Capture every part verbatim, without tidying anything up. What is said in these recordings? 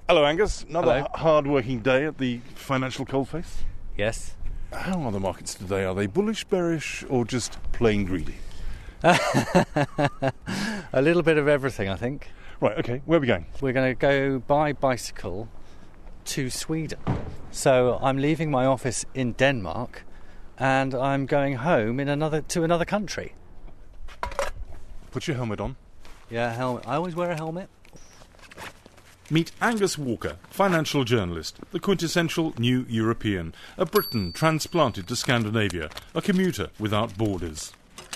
Hello, Angus. Another Hello. hard-working day at the financial coalface. Yes. How are the markets today? Are they bullish, bearish, or just plain greedy? A little bit of everything, I think. Right, okay. Where are we going? We're going to go by bicycle to Sweden. So I'm leaving my office in Denmark and I'm going home in another to another country. Put your helmet on. Yeah, helmet. I always wear a helmet. Meet Angus Walker, financial journalist, the quintessential new European, a Briton transplanted to Scandinavia, a commuter without borders.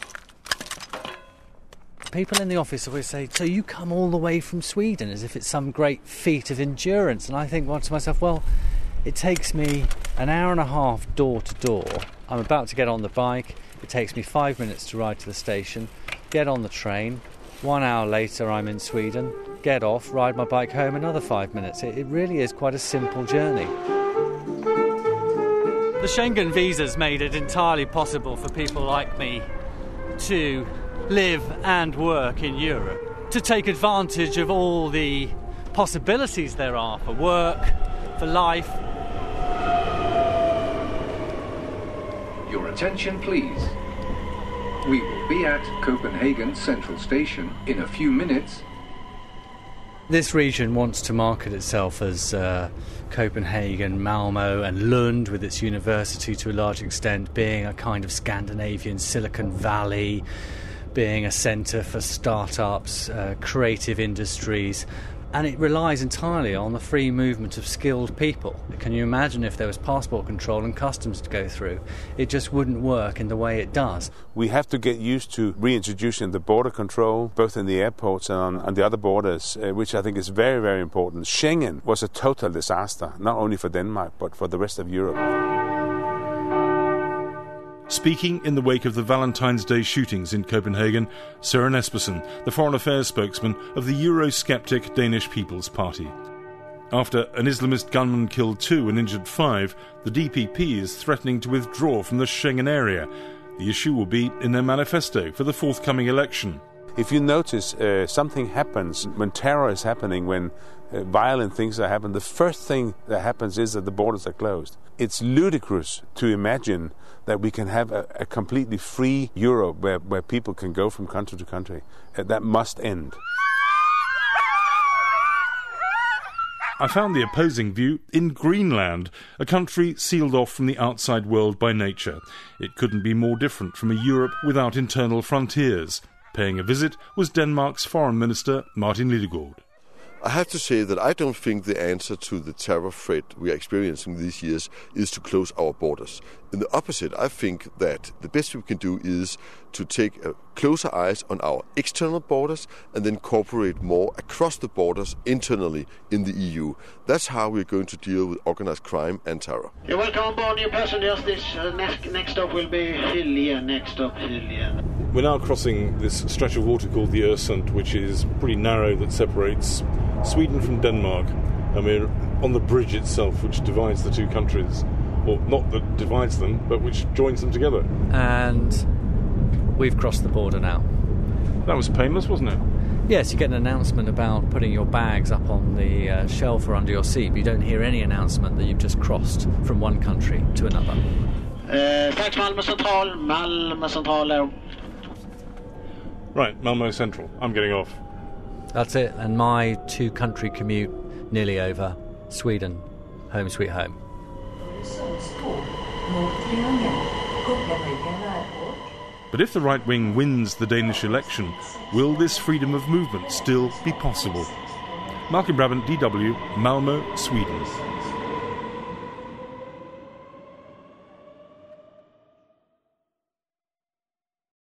People in the office always say, so you come all the way from Sweden, as if it's some great feat of endurance. And I think well, to myself, well, it takes me an hour and a half door to door. I'm about to get on the bike. It takes me five minutes to ride to the station, get on the train. One hour later, I'm in Sweden, get off, ride my bike home, another five minutes. It, it really is quite a simple journey. The Schengen visas made it entirely possible for people like me to live and work in Europe, to take advantage of all the possibilities there are for work, for life. Your attention, please. We will be at Copenhagen Central Station in a few minutes. This region wants to market itself as uh, Copenhagen, Malmo and Lund, with its university to a large extent, being a kind of Scandinavian Silicon Valley, being a centre for start-ups, uh, creative industries, and it relies entirely on the free movement of skilled people. Can you imagine if there was passport control and customs to go through? It just wouldn't work in the way it does. We have to get used to reintroducing the border control, both in the airports and on, on the other borders, uh, which I think is very, very important. Schengen was a total disaster, not only for Denmark, but for the rest of Europe. Speaking in the wake of the Valentine's Day shootings in Copenhagen, Søren Espersen, the foreign affairs spokesman of the Eurosceptic Danish People's Party. After an Islamist gunman killed two and injured five, the D P P is threatening to withdraw from the Schengen area. The issue will be in their manifesto for the forthcoming election. If you notice uh, something happens when terror is happening, when uh, violent things are happening, the first thing that happens is that the borders are closed. It's ludicrous to imagine that we can have a, a completely free Europe where, where people can go from country to country. Uh, that must end. I found the opposing view in Greenland, a country sealed off from the outside world by nature. It couldn't be more different from a Europe without internal frontiers. Paying a visit was Denmark's Foreign Minister Martin Lidegaard. I have to say that I don't think the answer to the terror threat we are experiencing these years is to close our borders. In the opposite, I think that the best we can do is to take a closer eyes on our external borders and then cooperate more across the borders internally in the E U. That's how we're going to deal with organized crime and terror. You're welcome on board, new passengers. This uh, next, next stop will be Hyllie. Next stop, Hyllie. We're now crossing this stretch of water called the Øresund, which is pretty narrow, that separates Sweden from Denmark. And we're on the bridge itself, which divides the two countries. Or not that divides them, but which joins them together. And we've crossed the border now. That was painless, wasn't it? Yes, you get an announcement about putting your bags up on the uh, shelf or under your seat, but you don't hear any announcement that you've just crossed from one country to another. Uh, thanks, Malmö Central. Malmö Central. Right, Malmö Central. I'm getting off. That's it, and my two-country commute nearly over. Sweden, home sweet home. But if the right wing wins the Danish election, will this freedom of movement still be possible? Malcolm Brabant, D W, Malmö, Sweden.